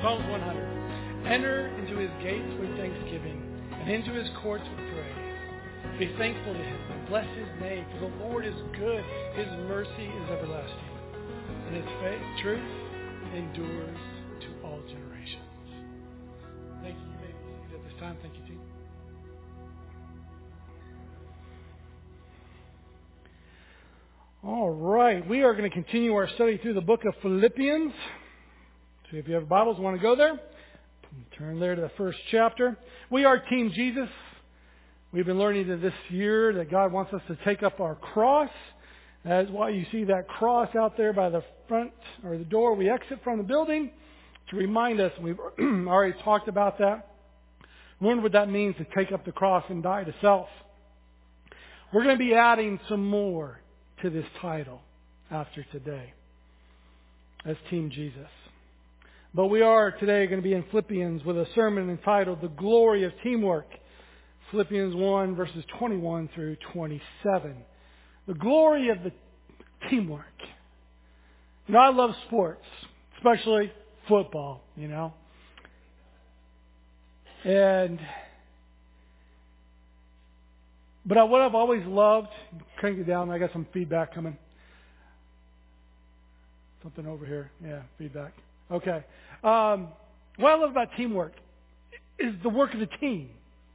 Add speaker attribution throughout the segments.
Speaker 1: Psalms 100. Enter into his gates with thanksgiving and into his courts with praise. Be thankful to him and bless his name, for the Lord is good. His mercy is everlasting, and his truth endures to all generations. Thank you. You may be seated at this time. Thank you, team. All right. We are going to continue our study through the book of Philippians. So if you have Bibles, want to go there? Turn there to the first chapter. We are Team Jesus. We've been learning this year that God wants us to take up our cross. That's why you see that cross out there by the front or the door we exit from the building to remind us. We've already talked about that. Learn what that means to take up the cross and die to self. We're going to be adding some more to this title after today as Team Jesus. But we are today going to be in Philippians with a sermon entitled The Glory of Teamwork. Philippians 1 verses 21 through 27. The glory of the teamwork. You know, I love sports, especially football, you know. But what I've always loved, crank it down, I got some feedback coming. Something over here. Yeah, feedback. Okay. What I love about teamwork is the work of the team.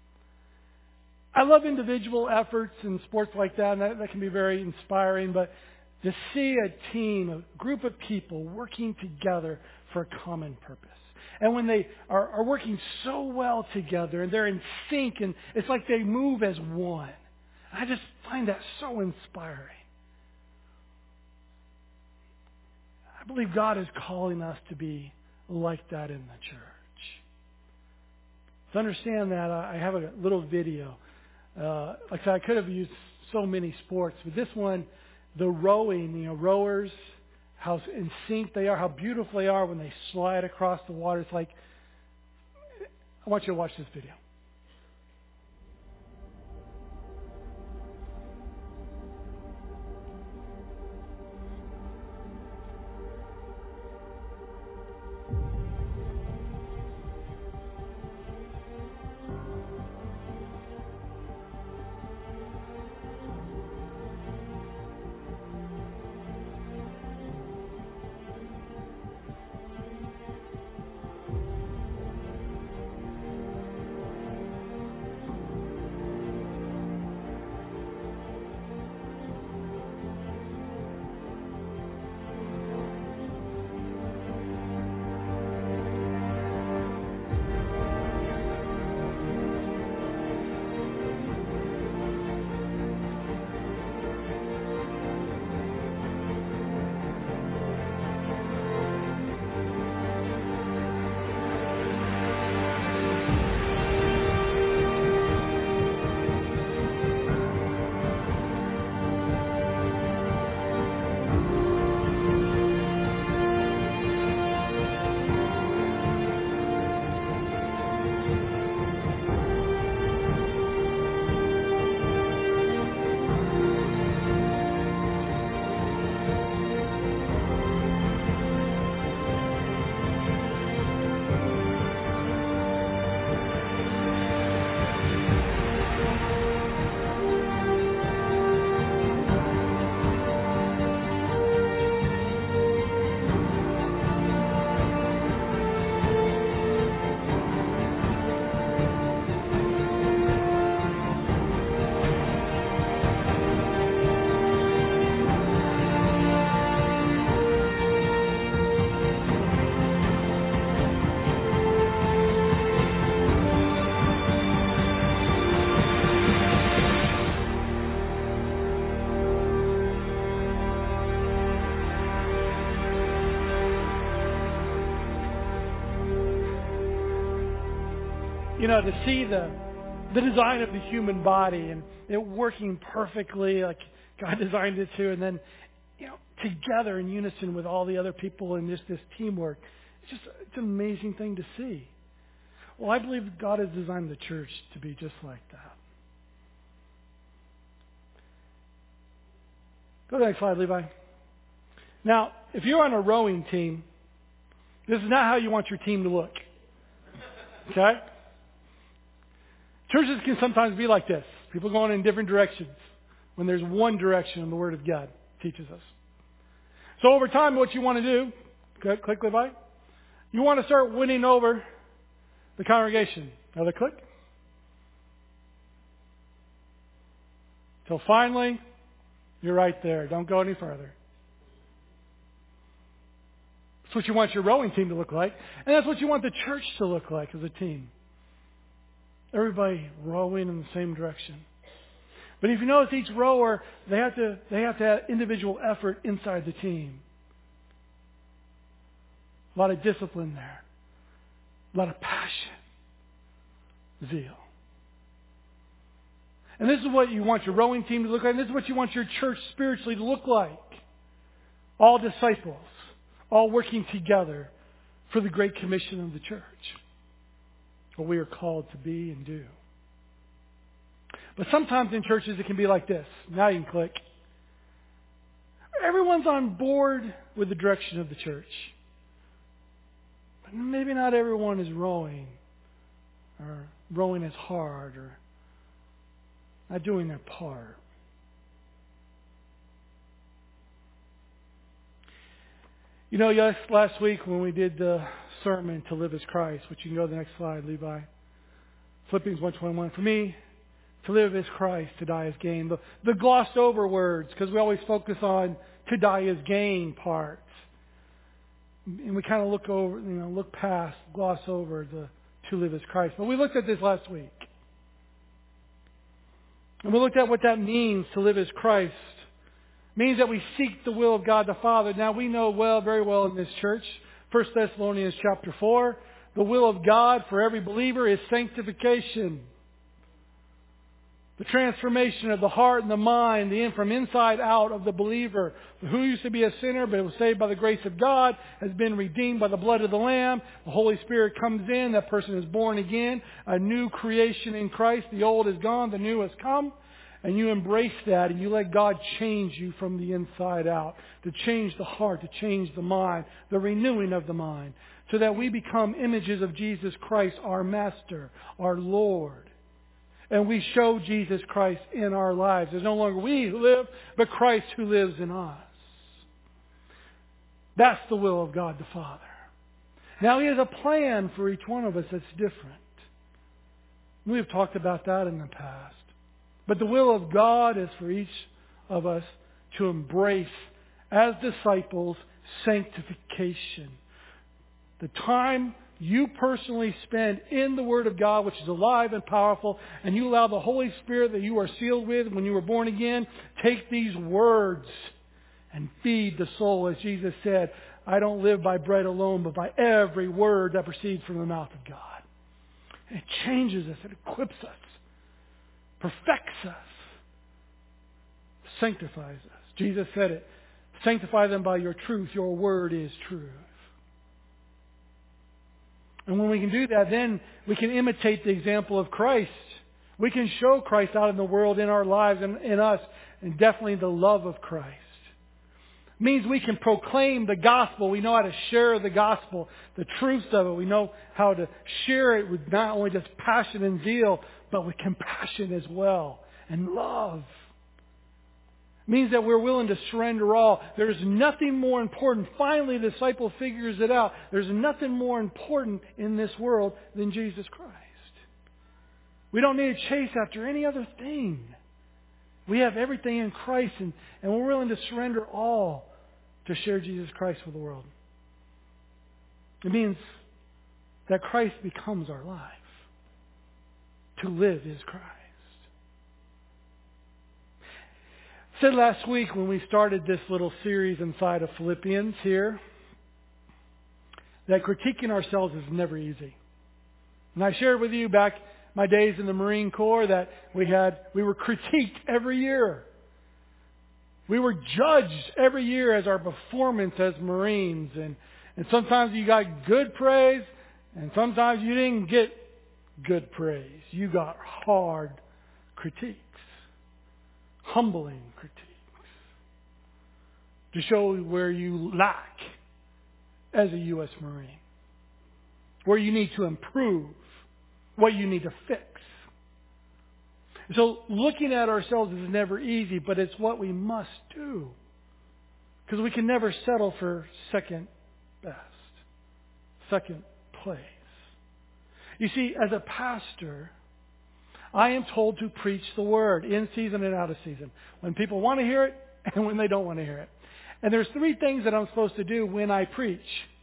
Speaker 1: I love individual efforts in sports like that, and that can be very inspiring, but to see a team, a group of people working together for a common purpose. And when they are working so well together and they're in sync and it's like they move as one. I just find that so inspiring. I believe God is calling us to be like that in the church. To understand that, I have a little video. Like I said, I could have used so many sports, but this one, the rowing, you know, rowers, how in sync they are, how beautiful they are when they slide across the water. It's like, I want you to watch this video. You know, to see the design of the human body and it working perfectly like God designed it to, and then, you know, together in unison with all the other people in just this teamwork. It's an amazing thing to see. Well, I believe God has designed the church to be just like that. Go to the next slide, Levi. Now, if you're on a rowing team, This is not how you want your team to look. Okay? Churches can sometimes be like this. People going in different directions when there's one direction the Word of God teaches us. So over time, what you want to do, click Levi, you want to start winning over the congregation. Another click. Till finally, you're right there. Don't go any further. That's what you want your rowing team to look like. And that's what you want the church to look like as a team. Everybody rowing in the same direction. But if you notice, each rower, they have to have individual effort inside the team. A lot of discipline there. A lot of passion. Zeal. And this is what you want your rowing team to look like. And this is what you want your church spiritually to look like. All disciples. All working together for the Great Commission of the church. What we are called to be and do. But sometimes in churches it can be like this. Now you can click. Everyone's on board with the direction of the church. But maybe not everyone is rowing. Or rowing as hard. Or not doing their part. You know, yes, last week when we did the sermon to live as Christ, which you can go to the next slide, Levi. Philippians 1:21. For me, to live as Christ, to die as gain. The glossed over words, because we always focus on to die as gain parts. And we kind of look past, gloss over the to live as Christ. But we looked at this last week. And we looked at what that means to live as Christ. It means that we seek the will of God the Father. Now we know very well in this church, 1 Thessalonians chapter 4, the will of God for every believer is sanctification. The transformation of the heart and the mind, from inside out of the believer, who used to be a sinner but was saved by the grace of God, has been redeemed by the blood of the Lamb. The Holy Spirit comes in. That person is born again, a new creation in Christ. The old is gone, the new has come. And you embrace that and you let God change you from the inside out. To change the heart, to change the mind, the renewing of the mind. So that we become images of Jesus Christ, our Master, our Lord. And we show Jesus Christ in our lives. It's no longer we who live, but Christ who lives in us. That's the will of God the Father. Now He has a plan for each one of us that's different. We have talked about that in the past. But the will of God is for each of us to embrace, as disciples, sanctification. The time you personally spend in the Word of God, which is alive and powerful, and you allow the Holy Spirit that you are sealed with when you were born again, take these words and feed the soul. As Jesus said, I don't live by bread alone, but by every word that proceeds from the mouth of God. And it changes us. It equips us. Perfects us. Sanctifies us. Jesus said it. Sanctify them by your truth. Your word is truth. And when we can do that, then we can imitate the example of Christ. We can show Christ out in the world, in our lives, and in us, and definitely the love of Christ. It means we can proclaim the gospel. We know how to share the gospel, the truths of it. We know how to share it with not only just passion and zeal, but with compassion as well, and love. It means that we're willing to surrender all. There's nothing more important. Finally, the disciple figures it out. There's nothing more important in this world than Jesus Christ. We don't need to chase after any other thing. We have everything in Christ, and we're willing to surrender all to share Jesus Christ with the world. It means that Christ becomes our life. To live is Christ. I said last week when we started this little series inside of Philippians here that critiquing ourselves is never easy. And I shared with you back my days in the Marine Corps that we were critiqued every year. We were judged every year as our performance as Marines. And sometimes you got good praise, and sometimes you didn't get good praise. You got hard critiques. Humbling critiques. To show where you lack as a U.S. Marine. where you need to improve, what you need to fix. So looking at ourselves is never easy, but it's what we must do. Because we can never settle for second best, second place. You see, as a pastor, I am told to preach the Word in season and out of season. When people want to hear it and when they don't want to hear it. And there's three things that I'm supposed to do when I preach.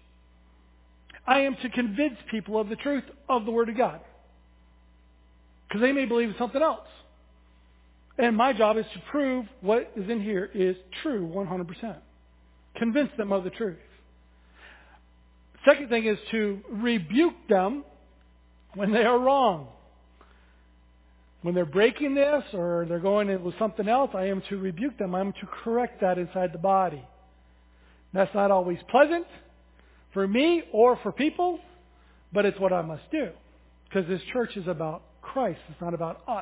Speaker 1: I am to convince people of the truth of the Word of God. Because they may believe something else. And my job is to prove what is in here is true 100%. Convince them of the truth. Second thing is to rebuke them when they are wrong. When they're breaking this or they're going with something else, I am to rebuke them. I am to correct that inside the body. That's not always pleasant for me or for people, but it's what I must do. Because this church is about Christ. It's not about us.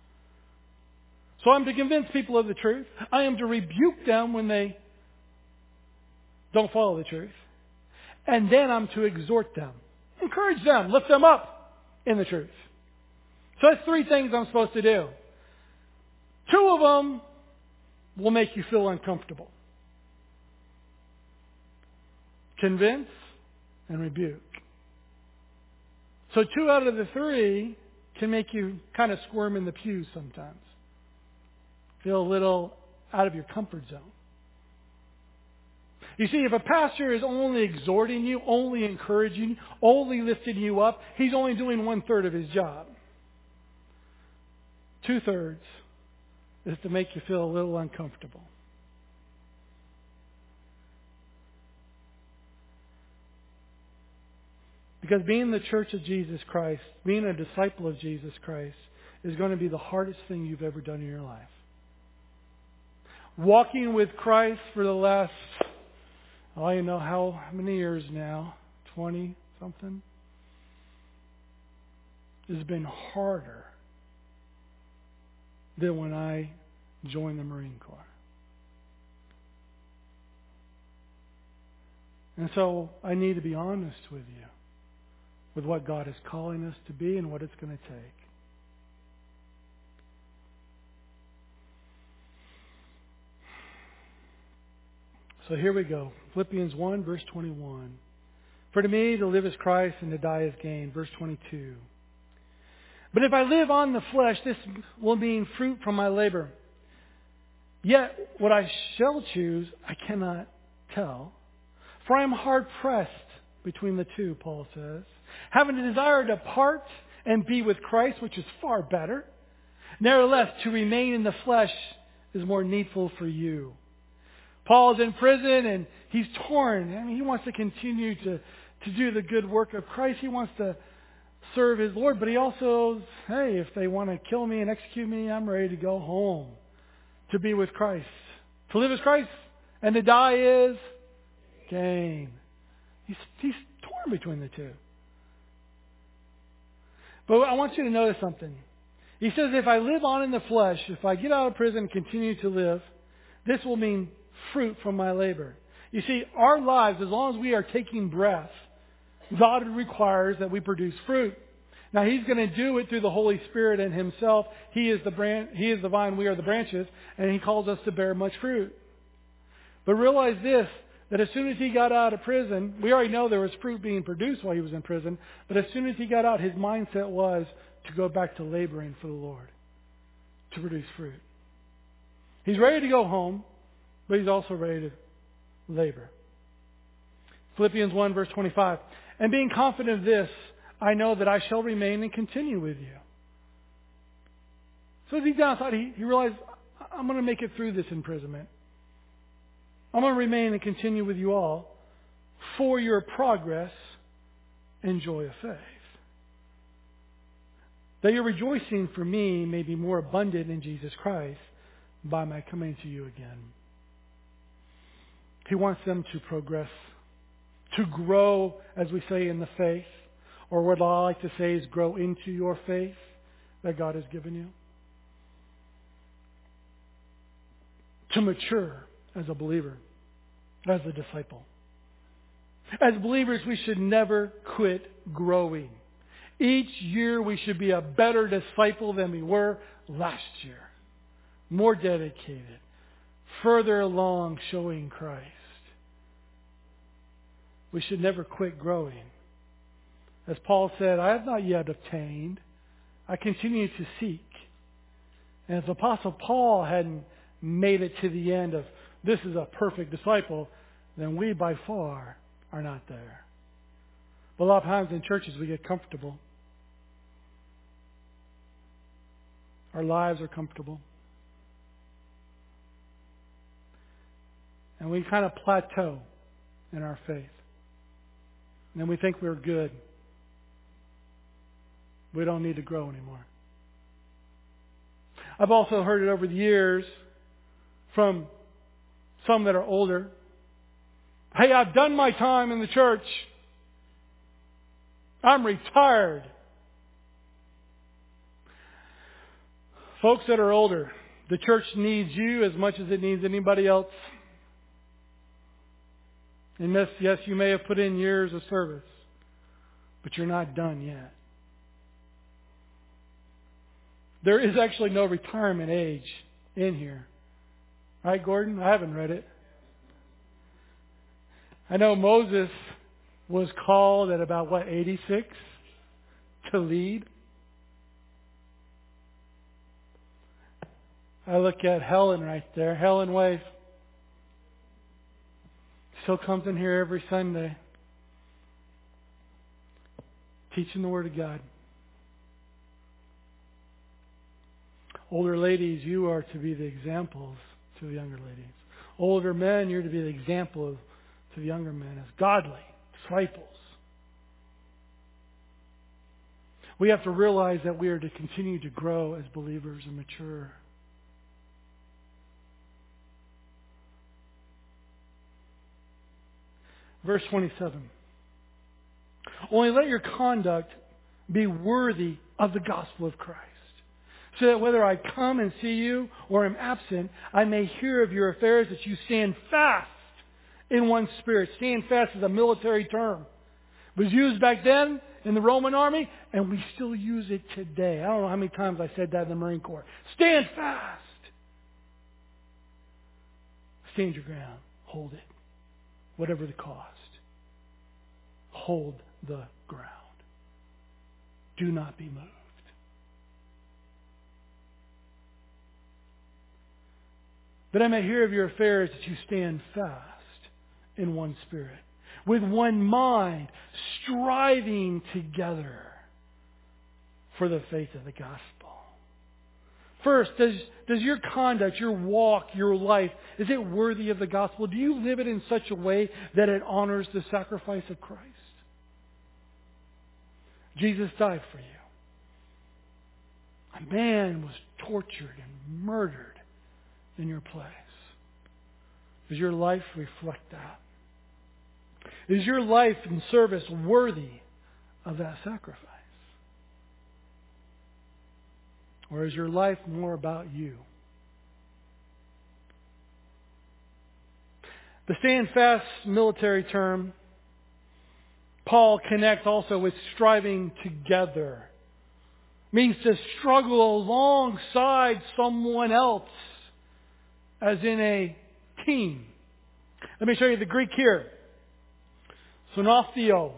Speaker 1: So I'm to convince people of the truth. I am to rebuke them when they don't follow the truth. And then I'm to exhort them. Encourage them. Lift them up in the truth. So that's three things I'm supposed to do. Two of them will make you feel uncomfortable. Convince and rebuke. So 2 out of the 3 can make you kind of squirm in the pews sometimes. Feel a little out of your comfort zone. You see, if a pastor is only exhorting you, only encouraging you, only lifting you up, he's only doing 1/3 of his job. 2/3 is to make you feel a little uncomfortable. Because being the church of Jesus Christ, being a disciple of Jesus Christ, is going to be the hardest thing you've ever done in your life. Walking with Christ for the last, I don't know how many years now, 20 something, has been harder than when I joined the Marine Corps. And so I need to be honest with you, with what God is calling us to be and what it's going to take. So here we go. Philippians 1, verse 21. For to me to live is Christ and to die is gain. Verse 22. But if I live on the flesh, this will mean fruit from my labor. Yet what I shall choose, I cannot tell. For I am hard pressed between the two, Paul says. Having a desire to part and be with Christ, which is far better. Nevertheless, to remain in the flesh is more needful for you. Paul's in prison and he's torn. I mean, he wants to continue to do the good work of Christ. He wants to serve his Lord. But he also, hey, if they want to kill me and execute me, I'm ready to go home to be with Christ. To live is Christ and to die is gain. He's torn between the two. But I want you to notice something. He says, if I live on in the flesh, if I get out of prison and continue to live, this will mean fruit from my labor. You see, our lives, as long as we are taking breath, God requires that we produce fruit. Now, He's going to do it through the Holy Spirit and Himself. He is the vine, we are the branches, and He calls us to bear much fruit. But realize this, that as soon as He got out of prison, we already know there was fruit being produced while He was in prison, but as soon as He got out, His mindset was to go back to laboring for the Lord, to produce fruit. He's ready to go home, but He's also ready to labor. Philippians 1, verse 25. And being confident of this, I know that I shall remain and continue with you. So deep down inside, he realized, I'm going to make it through this imprisonment. I'm going to remain and continue with you all for your progress and joy of faith. That your rejoicing for me may be more abundant in Jesus Christ by my coming to you again. He wants them to progress, to grow, as we say, in the faith, or what I like to say is grow into your faith that God has given you. To mature as a believer, as a disciple. As believers, we should never quit growing. Each year we should be a better disciple than we were last year. More dedicated. Further along showing Christ. We should never quit growing. As Paul said, I have not yet obtained. I continue to seek. And if the Apostle Paul hadn't made it to the end of this is a perfect disciple, then we by far are not there. But a lot of times in churches we get comfortable. Our lives are comfortable. And we kind of plateau in our faith. And then we think we're good. We don't need to grow anymore. I've also heard it over the years from some that are older. Hey, I've done my time in the church. I'm retired. Folks that are older, the church needs you as much as it needs anybody else. And yes, you may have put in years of service, but you're not done yet. There is actually no retirement age in here. Right, Gordon? I haven't read it. I know Moses was called at about, 86 to lead? I look at Helen right there. Helen Wave. Still comes in here every Sunday. Teaching the Word of God. Older ladies, you are to be the examples to the younger ladies. Older men, you're to be the example to the younger men as godly disciples. We have to realize that we are to continue to grow as believers and mature. Verse 27. Only let your conduct be worthy of the gospel of Christ, so that whether I come and see you or am absent, I may hear of your affairs, that you stand fast in one spirit. Stand fast is a military term. It was used back then in the Roman army, and we still use it today. I don't know how many times I said that in the Marine Corps. Stand fast. Stand your ground. Hold it. Whatever the cost. Hold the ground. Do not be moved. That I may hear of your affairs, that you stand fast in one spirit, with one mind, striving together for the faith of the gospel. First, does your conduct, your walk, your life, is it worthy of the gospel? Do you live it in such a way that it honors the sacrifice of Christ? Jesus died for you. A man was tortured and murdered in your place. Does your life reflect that? Is your life and service worthy of that sacrifice? Or is your life more about you? The stand fast military term, Paul connects also with striving together. It means to struggle alongside someone else, as in a team. Let me show you the Greek here. Sonophtheo.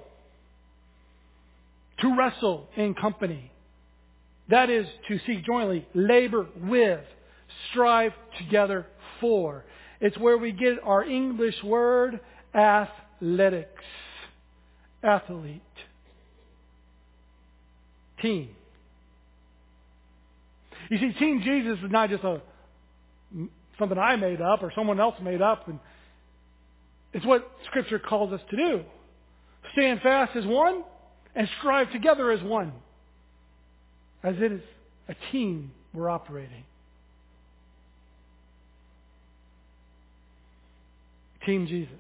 Speaker 1: To wrestle in company. That is to seek jointly, labor with, strive together for. It's where we get our English word athletics. Athlete. Team. You see, Team Jesus is not just something I made up or someone else made up. And it's what Scripture calls us to do. Stand fast as one and strive together as one. As it is a team we're operating. Team Jesus.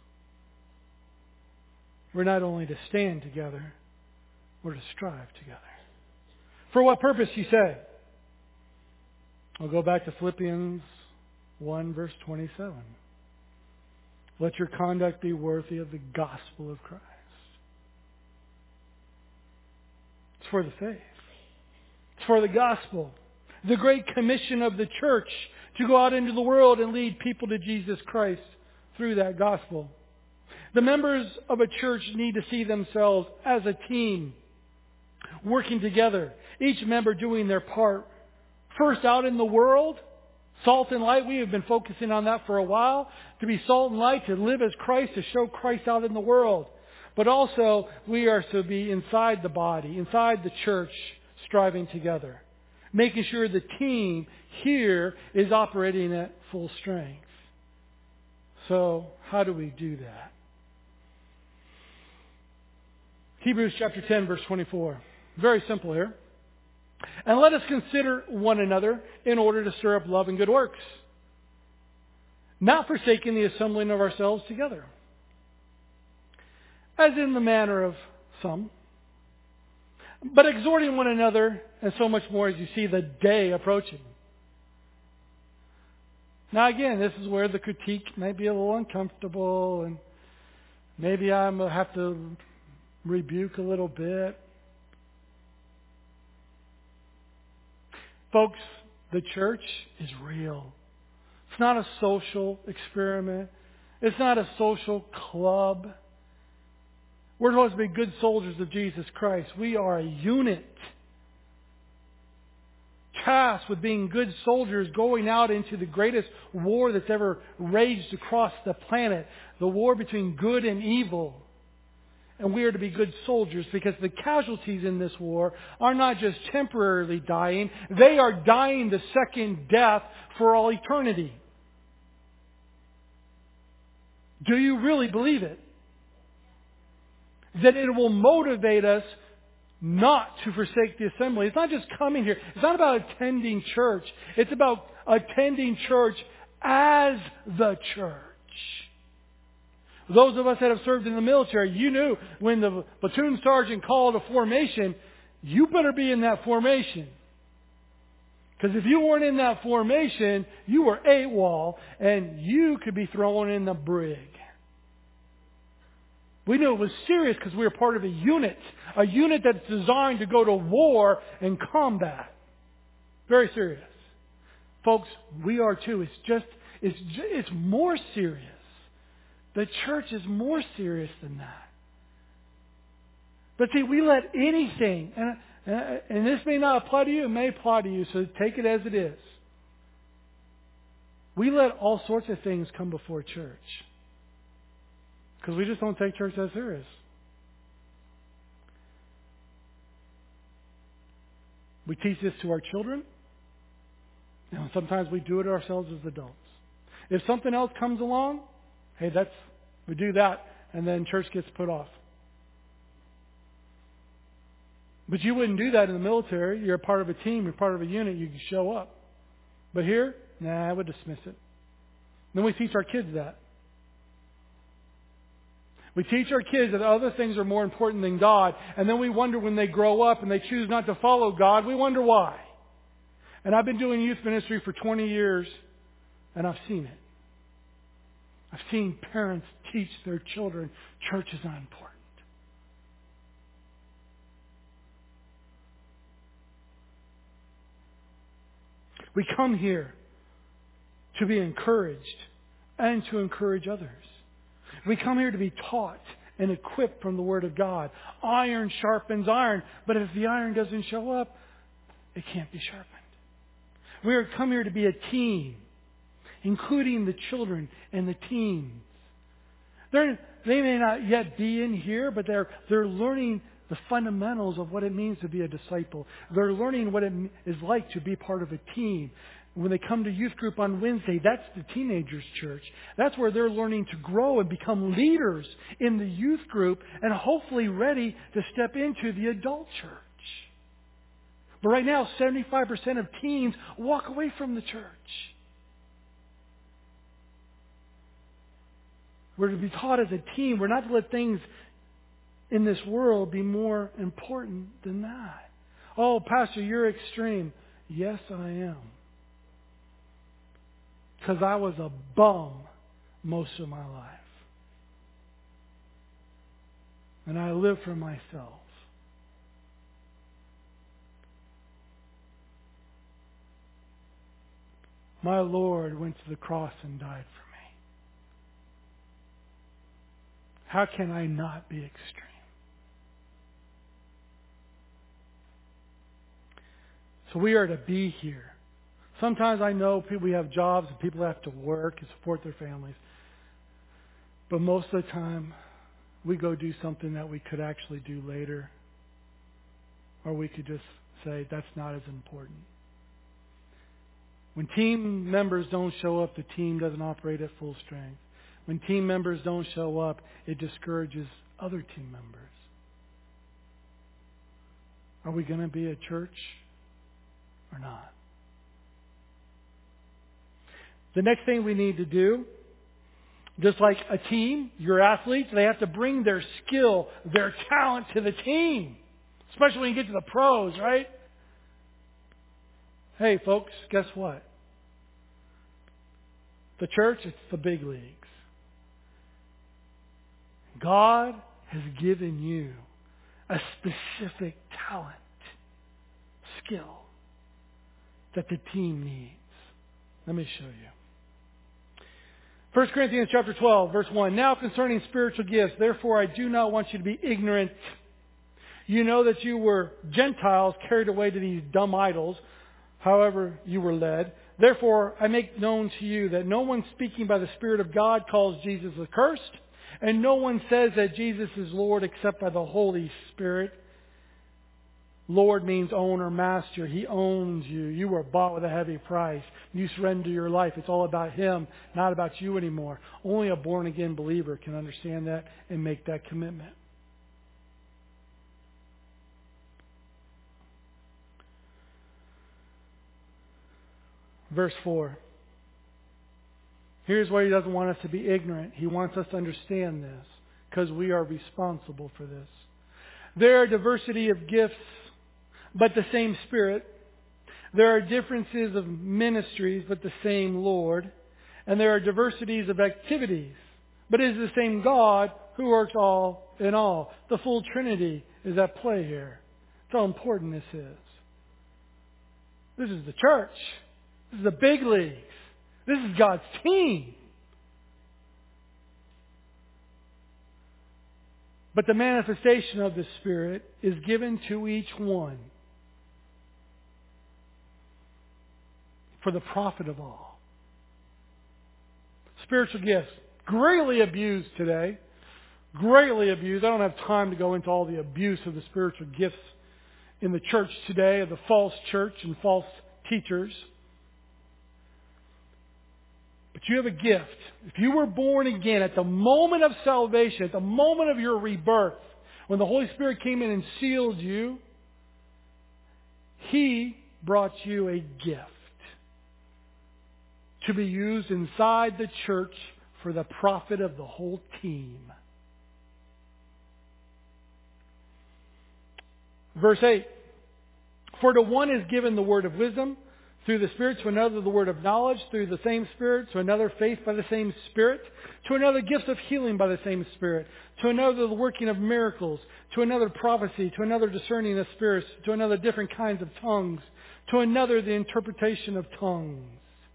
Speaker 1: We're not only to stand together, we're to strive together. For what purpose, you say? I'll go back to Philippians 1, verse 27. Let your conduct be worthy of the gospel of Christ. for the faith. It's for the gospel. The great commission of the church to go out into the world and lead people to Jesus Christ through that gospel. The members of a church need to see themselves as a team, working together, each member doing their part. First, out in the world, salt and light. We have been focusing on that for a while. To be salt and light, to live as Christ, to show Christ out in the world. But also, we are to be inside the body, inside the church, striving together. Making sure the team here is operating at full strength. So, how do we do that? Hebrews chapter 10, verse 24. Very simple here. And let us consider one another in order to stir up love and good works, not forsaking the assembling of ourselves together, as in the manner of some, but exhorting one another, and so much more as you see the day approaching. Now again, this is where the critique may be a little uncomfortable, and maybe I have to rebuke a little bit. Folks, the church is real. It's not a social experiment. It's not a social club. We're supposed to be good soldiers of Jesus Christ. We are a unit, tasked with being good soldiers, going out into the greatest war that's ever raged across the planet, the war between good and evil. And we are to be good soldiers, because the casualties in this war are not just temporarily dying. They are dying the second death for all eternity. Do you really believe it? That it will motivate us not to forsake the assembly. It's not just coming here. It's not about attending church. It's about attending church as the church. Those of us that have served in the military, you knew when the platoon sergeant called a formation, you better be in that formation. Because if you weren't in that formation, you were AWOL, and you could be thrown in the brig. We knew it was serious because we were part of a unit that's designed to go to war and combat. Very serious. Folks, we are too. It's more serious. The church is more serious than that. But see, we let anything, and this may not apply to you, it may apply to you, so take it as it is. We let all sorts of things come before church. Because we just don't take church as serious. We teach this to our children. And sometimes we do it ourselves as adults. If something else comes along, hey, we do that, and then church gets put off. But you wouldn't do that in the military. You're a part of a team. You're part of a unit. You can show up. But here, I would dismiss it. Then we teach our kids that. We teach our kids that other things are more important than God. And then we wonder when they grow up and they choose not to follow God, we wonder why. And I've been doing youth ministry for 20 years, and I've seen it. I've seen parents teach their children church is not important. We come here to be encouraged and to encourage others. We come here to be taught and equipped from the Word of God. Iron sharpens iron, but if the iron doesn't show up, it can't be sharpened. We are come here to be a team, including the children and the teens. They may not yet be in here, but they're learning the fundamentals of what it means to be a disciple. They're learning what it is like to be part of a team. When they come to youth group on Wednesday, that's the teenagers' church. That's where they're learning to grow and become leaders in the youth group and hopefully ready to step into the adult church. But right now, 75% of teens walk away from the church. We're to be taught as a team. We're not to let things in this world be more important than that. Oh, Pastor, you're extreme. Yes, I am. Because I was a bum most of my life. And I lived for myself. My Lord went to the cross and died for me. How can I not be extreme? So we are to be here. Sometimes I know we have jobs and people have to work and support their families. But most of the time, we go do something that we could actually do later. Or we could just say, that's not as important. When team members don't show up, the team doesn't operate at full strength. When team members don't show up, it discourages other team members. Are we going to be a church or not? The next thing we need to do, just like a team, your athletes, they have to bring their skill, their talent to the team. Especially when you get to the pros, right? Hey, folks, guess what? The church, it's the big leagues. God has given you a specific talent, skill that the team needs. Let me show you. 1 Corinthians chapter 12, verse 1. Now concerning spiritual gifts, therefore I do not want you to be ignorant. You know that you were Gentiles carried away to these dumb idols, however you were led. Therefore I make known to you that no one speaking by the Spirit of God calls Jesus accursed, and no one says that Jesus is Lord except by the Holy Spirit. Lord means owner, master. He owns you. You were bought with a heavy price. You surrender your life. It's all about Him, not about you anymore. Only a born-again believer can understand that and make that commitment. Verse 4. Here's why He doesn't want us to be ignorant. He wants us to understand this because we are responsible for this. There are diversity of gifts, but the same Spirit. There are differences of ministries, but the same Lord. And there are diversities of activities, but it is the same God who works all in all. The full Trinity is at play here. That's how important this is. This is the church. This is the big leagues. This is God's team. But the manifestation of the Spirit is given to each one for the profit of all. Spiritual gifts, greatly abused today. Greatly abused. I don't have time to go into all the abuse of the spiritual gifts in the church today, of the false church and false teachers. But you have a gift. If you were born again at the moment of salvation, at the moment of your rebirth, when the Holy Spirit came in and sealed you, He brought you a gift to be used inside the church for the profit of the whole team. Verse 8. For to one is given the word of wisdom through the Spirit, to another the word of knowledge through the same Spirit, to another faith by the same Spirit, to another gifts of healing by the same Spirit, to another the working of miracles, to another prophecy, to another discerning of spirits, to another different kinds of tongues, to another the interpretation of tongues.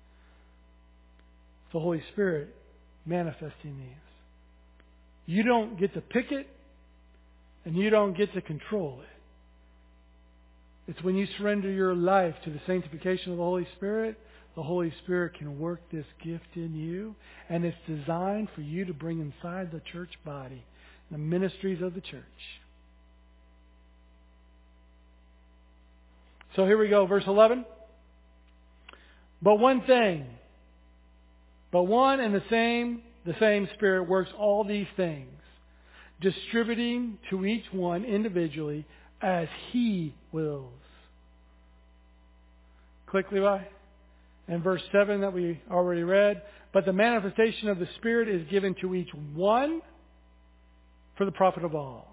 Speaker 1: The Holy Spirit manifesting these. You don't get to pick it, and you don't get to control it. It's when you surrender your life to the sanctification of the Holy Spirit can work this gift in you, and it's designed for you to bring inside the church body, the ministries of the church. So here we go, verse 11. But one and the same Spirit works all these things, distributing to each one individually as He wills. Click, Levi. And verse 7 that we already read. But the manifestation of the Spirit is given to each one for the profit of all.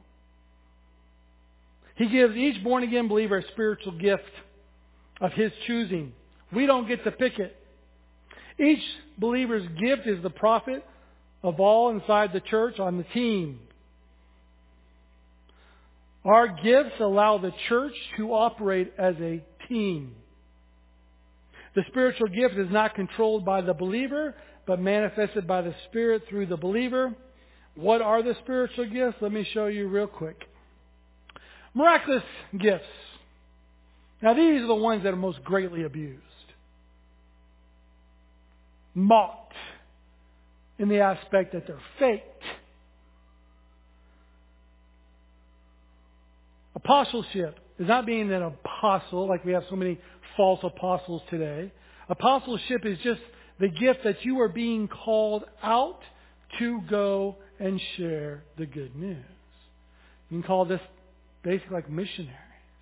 Speaker 1: He gives each born-again believer a spiritual gift of his choosing. We don't get to pick it. Each believer's gift is the profit of all inside the church on the team. Our gifts allow the church to operate as a team. The spiritual gift is not controlled by the believer, but manifested by the Spirit through the believer. What are the spiritual gifts? Let me show you real quick. Miraculous gifts. Now these are the ones that are most greatly abused. Mocked in the aspect that they're faked. Apostleship is not being an apostle, like we have so many false apostles today. Apostleship is just the gift that you are being called out to go and share the good news. You can call this basically like missionaries.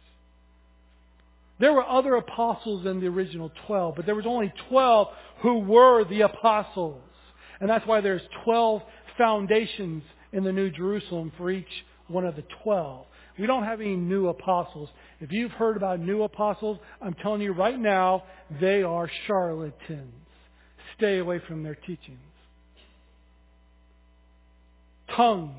Speaker 1: There were other apostles than the original 12, but there was only 12 who were the apostles. And that's why there's 12 foundations in the New Jerusalem for each one of the 12. We don't have any new apostles. If you've heard about new apostles, I'm telling you right now, they are charlatans. Stay away from their teachings. Tongues.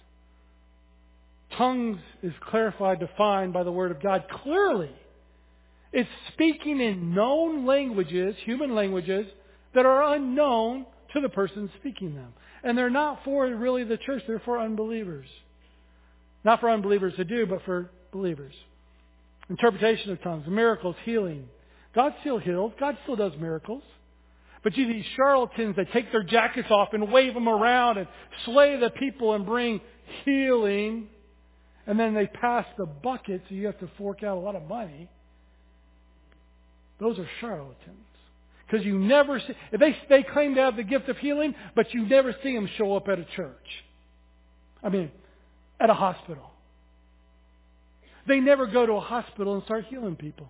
Speaker 1: Tongues is clarified, defined by the Word of God clearly. It's speaking in known languages, human languages, that are unknown to the person speaking them. And they're not for really the church, they're for unbelievers. Not for unbelievers to do, but for believers. Interpretation of tongues, miracles, healing. God still heals. God still does miracles. But you these charlatans that take their jackets off and wave them around and slay the people and bring healing. And then they pass the bucket so you have to fork out a lot of money. Those are charlatans. Because you never see, they claim to have the gift of healing, but you never see them show up at a church. At a hospital. They never go to a hospital and start healing people.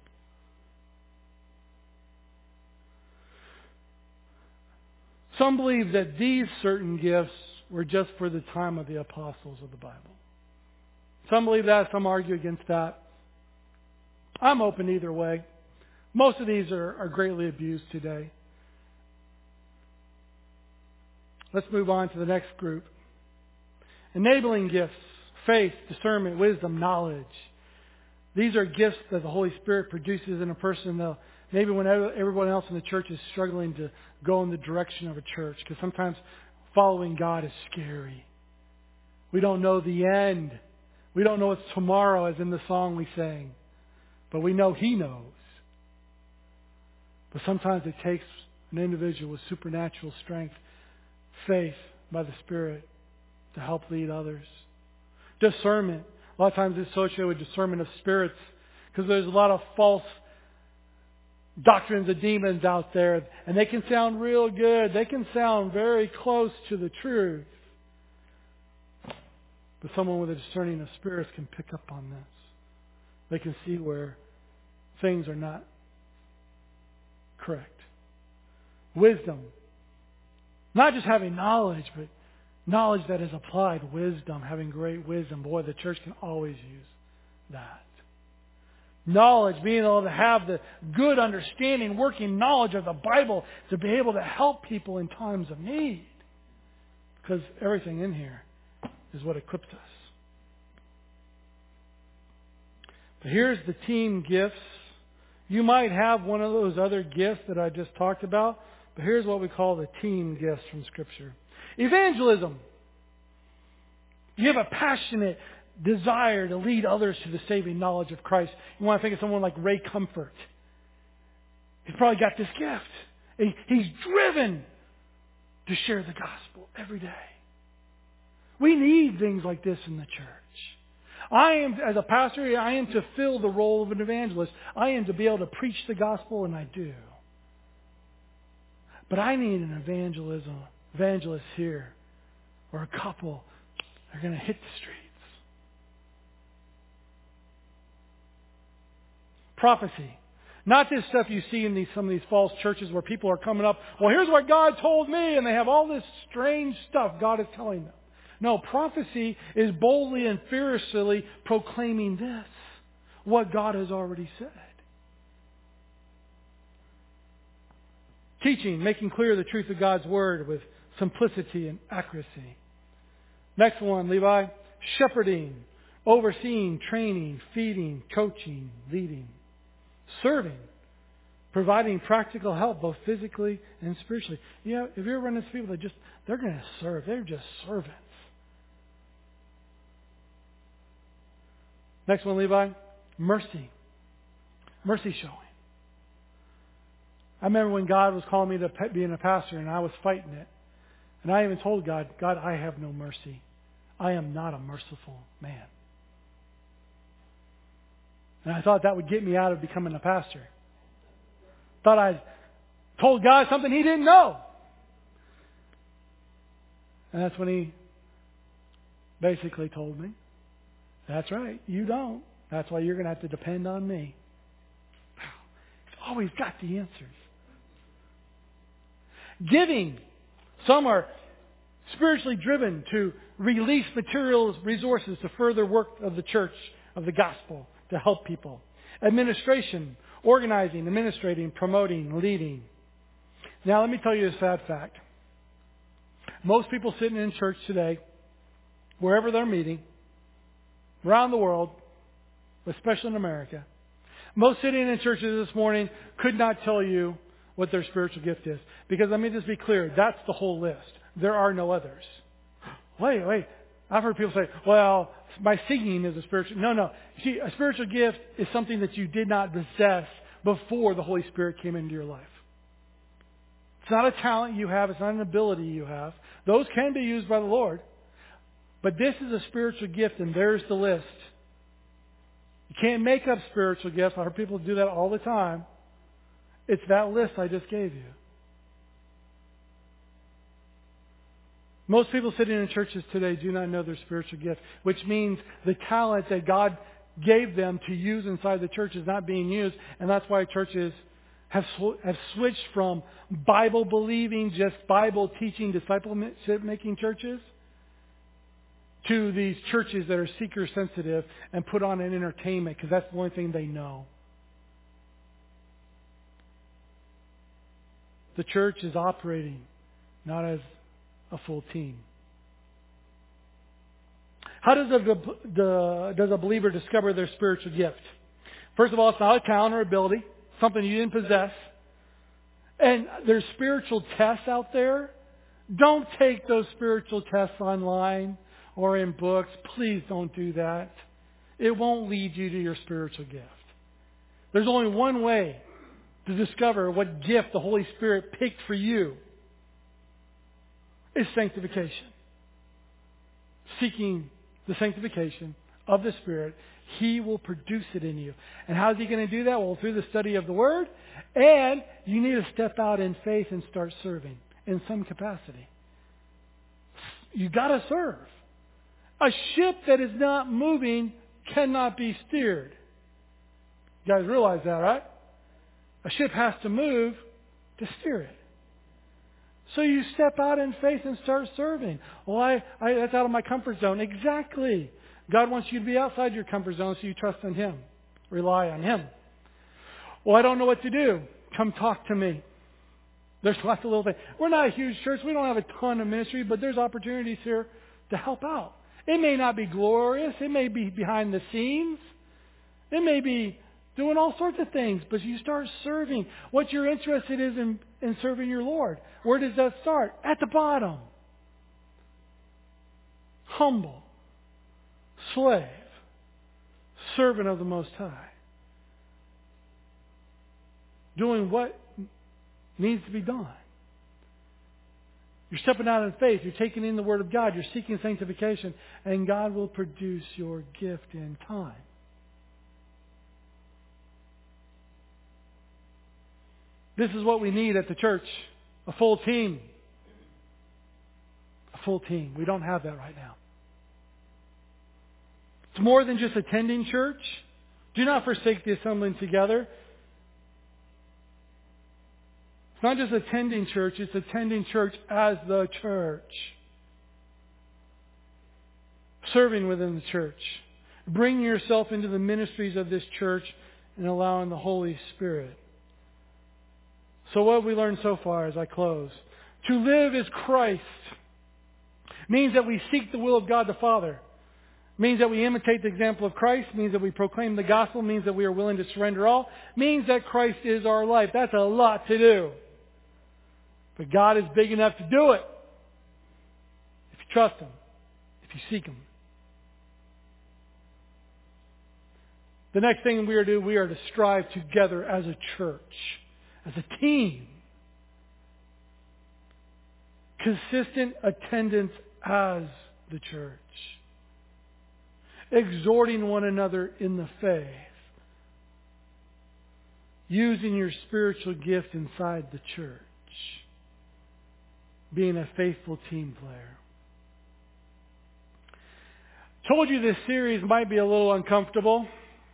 Speaker 1: Some believe that these certain gifts were just for the time of the apostles of the Bible. Some believe that, some argue against that. I'm open either way. Most of these are greatly abused today. Let's move on to the next group. Enabling gifts. Faith, discernment, wisdom, knowledge. These are gifts that the Holy Spirit produces in a person. Maybe when everyone else in the church is struggling to go in the direction of a church. Because sometimes following God is scary. We don't know the end. We don't know it's tomorrow, as in the song we sang. But we know He knows. But sometimes it takes an individual with supernatural strength, faith by the Spirit, to help lead others. Discernment. A lot of times it's associated with discernment of spirits because there's a lot of false doctrines of demons out there, and they can sound real good. They can sound very close to the truth. But someone with a discerning of spirits can pick up on this. They can see where things are not correct. Wisdom. Not just having knowledge, but knowledge that is applied, wisdom, having great wisdom. Boy, the church can always use that. Knowledge, being able to have the good understanding, working knowledge of the Bible to be able to help people in times of need. Because everything in here is what equips us. But here's the team gifts. You might have one of those other gifts that I just talked about, but here's what we call the team gifts from Scripture. Evangelism. You have a passionate desire to lead others to the saving knowledge of Christ. You want to think of someone like Ray Comfort. He's probably got this gift. He's driven to share the gospel every day. We need things like this in the church. As a pastor, I am to fill the role of an evangelist. I am to be able to preach the gospel, and I do. But I need an evangelist here, or a couple that are going to hit the streets. Prophecy. Not this stuff you see in some of these false churches where people are coming up, well, here's what God told me, and they have all this strange stuff God is telling them. No, prophecy is boldly and fiercely proclaiming this, what God has already said. Teaching, making clear the truth of God's Word with simplicity and accuracy. Next one, Levi. Shepherding, overseeing, training, feeding, coaching, leading. Serving, providing practical help both physically and spiritually. You know, if you're running into people that they're going to serve. They're just servants. Next one, Levi. Mercy. Mercy showing. I remember when God was calling me to being a pastor and I was fighting it. And I even told God, I have no mercy. I am not a merciful man. And I thought that would get me out of becoming a pastor. Thought I told God something He didn't know. And that's when He basically told me, that's right, you don't. That's why you're going to have to depend on me. He's always got the answers. Giving. Some are spiritually driven to release material resources to further work of the church, of the gospel, to help people. Administration. Organizing, administrating, promoting, leading. Now let me tell you a sad fact. Most people sitting in church today, wherever they're meeting, around the world, especially in America, most sitting in churches this morning could not tell you what their spiritual gift is. Because let me just be clear, that's the whole list. There are no others. Wait. I've heard people say, well, my singing is a spiritual... No. See, a spiritual gift is something that you did not possess before the Holy Spirit came into your life. It's not a talent you have. It's not an ability you have. Those can be used by the Lord. But this is a spiritual gift, and there's the list. You can't make up spiritual gifts. I heard people do that all the time. It's that list I just gave you. Most people sitting in churches today do not know their spiritual gift, which means the talent that God gave them to use inside the church is not being used, and that's why churches have switched from Bible-believing, just Bible-teaching, disciple-making churches to these churches that are seeker-sensitive and put on an entertainment because that's the only thing they know. The church is operating not as a full team. How does a believer discover their spiritual gift? First of all, it's not a talent or ability, something you didn't possess. And there's spiritual tests out there. Don't take those spiritual tests online or in books. Please don't do that. It won't lead you to your spiritual gift. There's only one way to discover what gift the Holy Spirit picked for you. Is sanctification. Seeking the sanctification of the Spirit, He will produce it in you. And how is He going to do that? Well, through the study of the Word, and you need to step out in faith and start serving in some capacity. You got to serve. A ship that is not moving cannot be steered. You guys realize that, right? A ship has to move to steer it. So you step out in faith and start serving. Well, that's out of my comfort zone. Exactly. God wants you to be outside your comfort zone so you trust in Him. Rely on Him. Well, I don't know what to do. Come talk to me. There's lots of little things. We're not a huge church. We don't have a ton of ministry, but there's opportunities here to help out. It may not be glorious. It may be behind the scenes. It may be doing all sorts of things, but you start serving. What you're interested in serving your Lord. Where does that start? At the bottom. Humble. Slave. Servant of the Most High. Doing what needs to be done. You're stepping out in faith. You're taking in the Word of God. You're seeking sanctification. And God will produce your gift in time. This is what we need at the church. A full team. A full team. We don't have that right now. It's more than just attending church. Do not forsake the assembling together. It's not just attending church. It's attending church as the church. Serving within the church. Bringing yourself into the ministries of this church and allowing the Holy Spirit. So what have we learned so far as I close? To live as Christ means that we seek the will of God the Father. Means that we imitate the example of Christ. Means that we proclaim the gospel. Means that we are willing to surrender all. Means that Christ is our life. That's a lot to do. But God is big enough to do it. If you trust Him. If you seek Him. The next thing we are to do, we are to strive together as a church. As a team. Consistent attendance as the church. Exhorting one another in the faith. Using your spiritual gift inside the church. Being a faithful team player. Told you this series might be a little uncomfortable.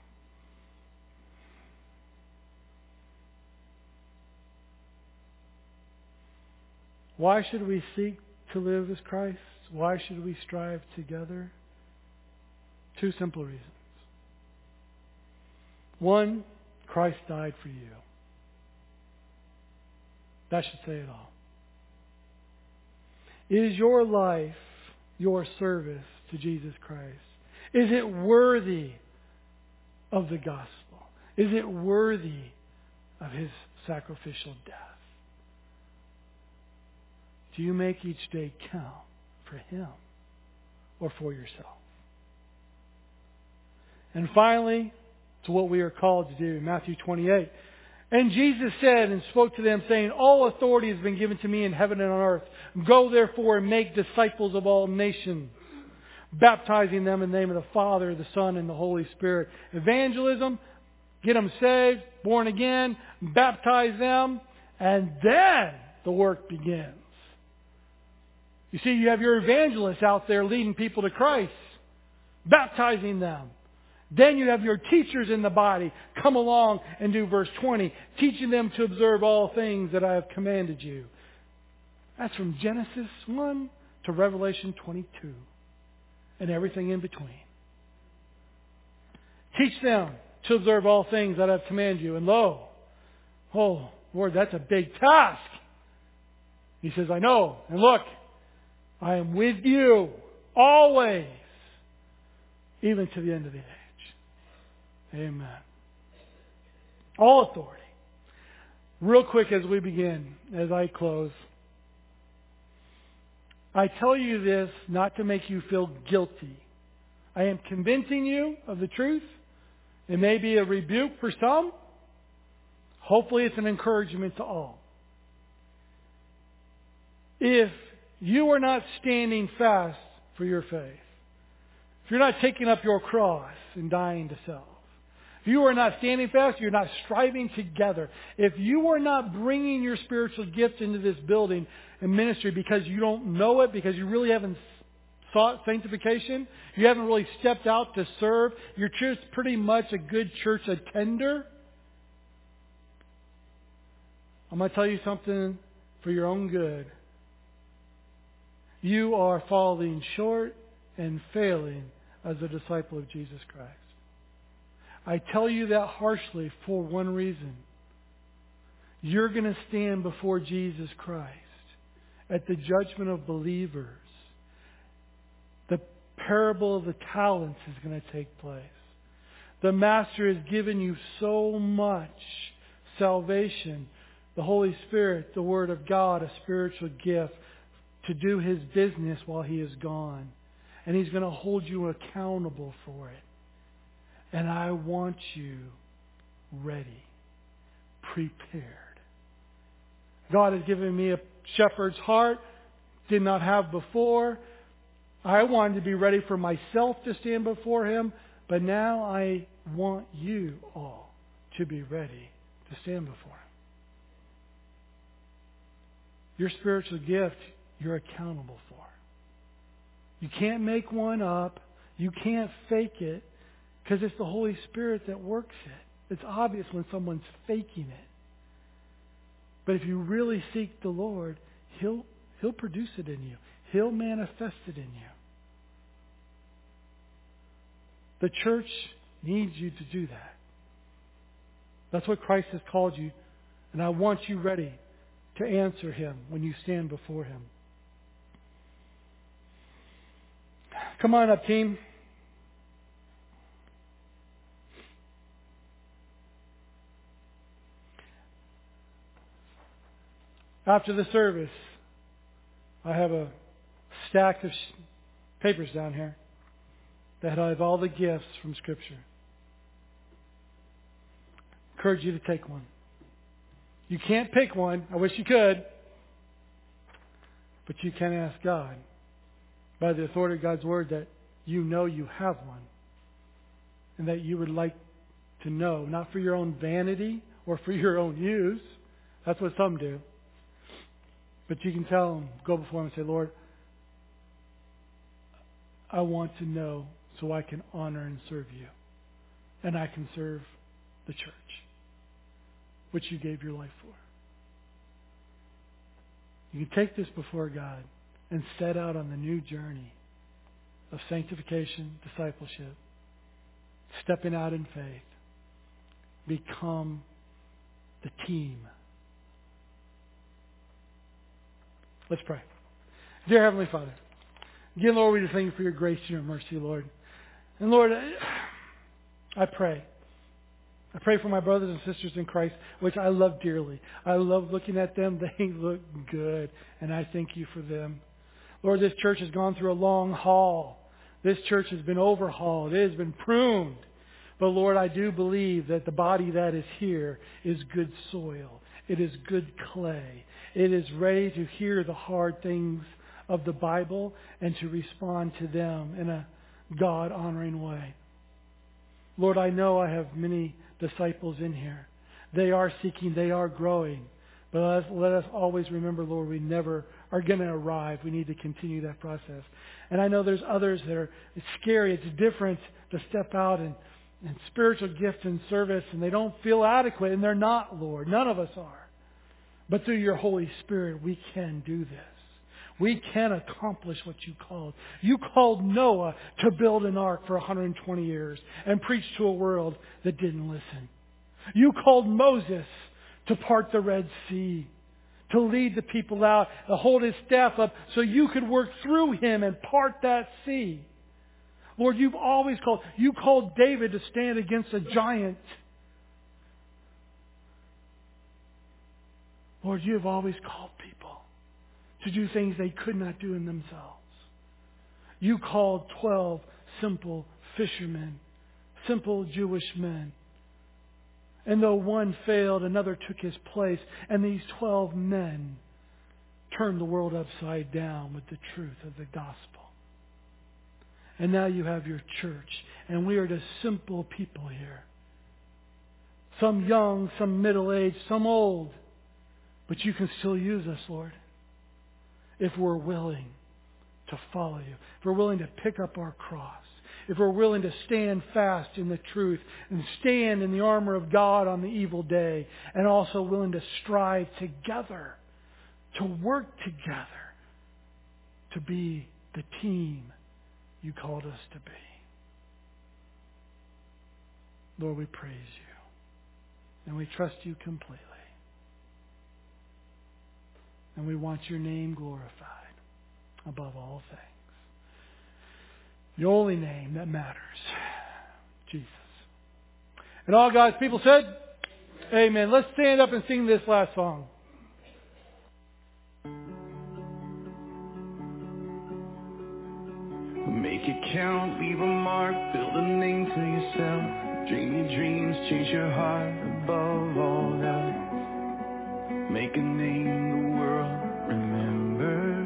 Speaker 1: Why should we seek to live as Christ? Why should we strive together? Two simple reasons. One, Christ died for you. That should say it all. Is your life your service to Jesus Christ? Is it worthy of the gospel? Is it worthy of His sacrificial death? Do you make each day count for Him or for yourself? And finally, to what we are called to do, Matthew 28. And Jesus said and spoke to them, saying, all authority has been given to me in heaven and on earth. Go therefore and make disciples of all nations, baptizing them in the name of the Father, the Son, and the Holy Spirit. Evangelism, get them saved, born again, baptize them, and then the work begins. You see, you have your evangelists out there leading people to Christ, baptizing them. Then you have your teachers in the body come along and do verse 20, teaching them to observe all things that I have commanded you. That's from Genesis 1 to Revelation 22 and everything in between. Teach them to observe all things that I have commanded you. And lo, oh Lord, that's a big task. He says, I know. And look, I am with you always, even to the end of the age. Amen. All authority. Real quick as we begin, as I close. I tell you this not to make you feel guilty. I am convincing you of the truth. It may be a rebuke for some. Hopefully it's an encouragement to all. If you are not standing fast for your faith, if you're not taking up your cross and dying to self, if you are not standing fast, you're not striving together. If you are not bringing your spiritual gifts into this building and ministry because you don't know it, because you really haven't sought sanctification, you haven't really stepped out to serve, you're just pretty much a good church attender, I'm going to tell you something for your own good. You are falling short and failing as a disciple of Jesus Christ. I tell you that harshly for one reason. You're going to stand before Jesus Christ at the judgment of believers. The parable of the talents is going to take place. The Master has given you so much salvation, the Holy Spirit, the Word of God, a spiritual gift, to do His business while He is gone. And He's going to hold you accountable for it. And I want you ready, prepared. God has given me a shepherd's heart, did not have before. I wanted to be ready for myself to stand before Him, but now I want you all to be ready to stand before Him. Your spiritual gift, you're accountable for. You can't make one up. You can't fake it, because it's the Holy Spirit that works it. It's obvious when someone's faking it. But if you really seek the Lord, He'll produce it in you. He'll manifest it in you. The church needs you to do that. That's what Christ has called you. And I want you ready to answer Him when you stand before Him. Come on up, team. After the service, I have a stack of papers down here that have all the gifts from Scripture. I encourage you to take one. You can't pick one. I wish you could. But you can ask God, by the authority of God's Word, that you know you have one. And that you would like to know, not for your own vanity or for your own use. That's what some do. But you can tell Him, go before Him and say, Lord, I want to know so I can honor and serve you. And I can serve the church, which you gave your life for. You can take this before God and set out on the new journey of sanctification, discipleship, stepping out in faith. Become the team. Let's pray. Dear Heavenly Father, again, Lord, we just thank you for your grace and your mercy, Lord. And Lord, I pray. I pray for my brothers and sisters in Christ, which I love dearly. I love looking at them. They look good, and I thank you for them. Lord, this church has gone through a long haul. This church has been overhauled. It has been pruned. But Lord, I do believe that the body that is here is good soil. It is good clay. It is ready to hear the hard things of the Bible and to respond to them in a God-honoring way. Lord, I know I have many disciples in here. They are seeking, they are growing. But let us always remember, Lord, we never are going to arrive. We need to continue that process. And I know there's others that it's scary, it's different to step out and spiritual gift and service, and they don't feel adequate, and they're not, Lord. None of us are. But through your Holy Spirit, we can do this. We can accomplish what you called. You called Noah to build an ark for 120 years and preach to a world that didn't listen. You called Moses to part the Red Sea, to lead the people out, to hold his staff up so you could work through him and part that sea. Lord, you've always called. You called David to stand against a giant. Lord, you have always called people to do things they could not do in themselves. You called 12 simple fishermen, simple Jewish men. And though one failed, another took his place. And these 12 men turned the world upside down with the truth of the gospel. And now you have your church. And we are just simple people here. Some young, some middle-aged, some old. But you can still use us, Lord, if we're willing to follow you. If we're willing to pick up our cross. If we're willing to stand fast in the truth and stand in the armor of God on the evil day. And also willing to strive together, to work together, to be the team you called us to be. Lord, we praise you. And we trust you completely. And we want your name glorified above all things. The only name that matters. Jesus. And all God's people said, Amen. Let's stand up and sing this last song.
Speaker 2: Make it count, leave a mark, build a name to yourself. Dream your dreams, change your heart above all else. Make a name the world remembers.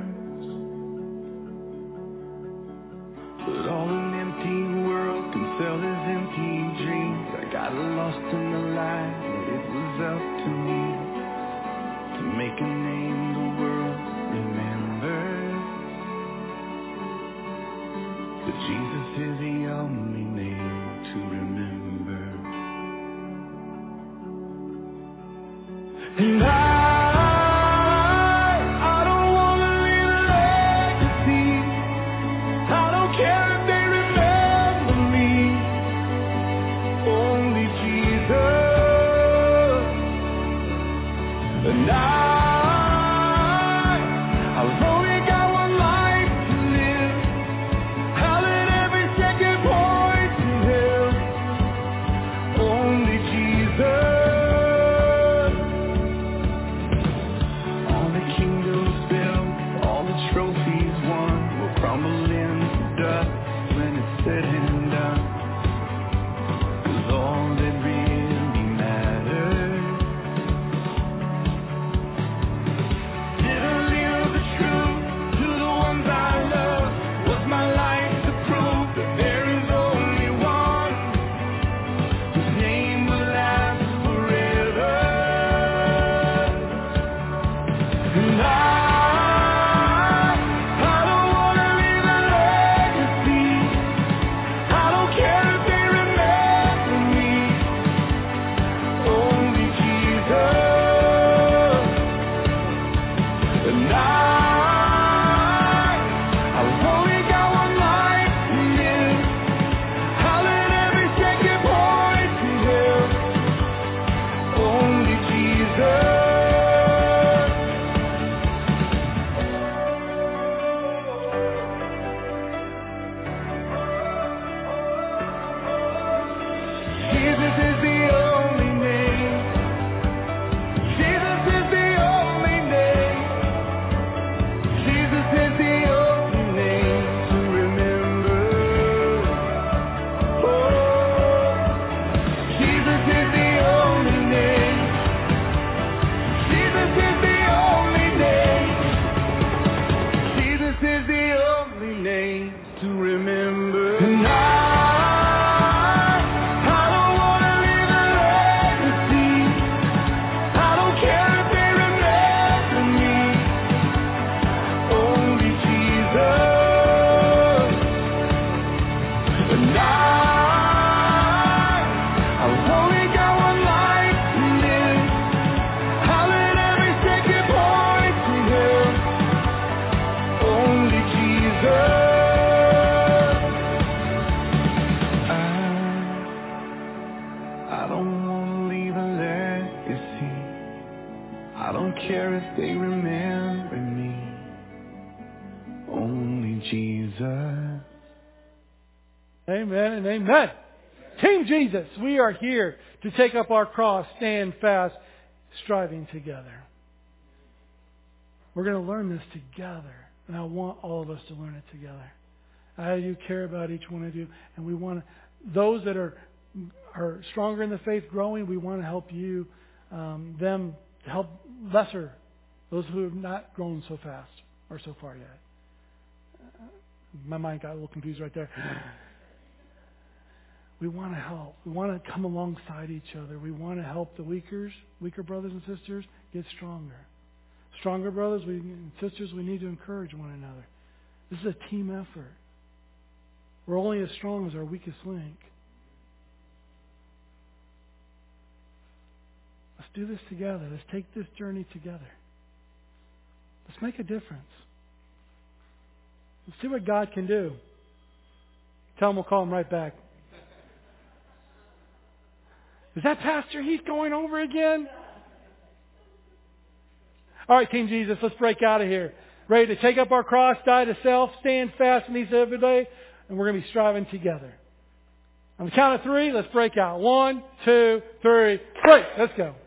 Speaker 2: But all an empty world can sell as empty dreams. I got lost in the light, but it was up to me to make a name the world remembers. That Jesus is the only name to remember. And I don't want to leave a legacy. I don't care if they remember me. Only Jesus. And I've only got one life to live. I'll let every second point to Him. Only Jesus. On I don't want to leave a legacy. I don't care if they remember me. Only Jesus.
Speaker 1: Amen and amen. Team Jesus, we are here to take up our cross, stand fast, striving together. We're going to learn this together. And I want all of us to learn it together. I do care about each one of you. And we want those that are stronger in the faith, growing, we want to help you, them to help lesser, those who have not grown so fast or so far yet. My mind got a little confused right there. We want to help. We want to come alongside each other. We want to help the weaker brothers and sisters get stronger. Stronger brothers and sisters, we need to encourage one another. This is a team effort. We're only as strong as our weakest link. Let's do this together. Let's take this journey together. Let's make a difference. Let's see what God can do. Tell him we'll call him right back. Is that Pastor Heath going over again? All right, Team Jesus, let's break out of here. Ready to take up our cross, die to self, stand fast in these every day, and we're going to be striving together. On the count of 3, let's break out. 1, 2, 3, break. Let's go.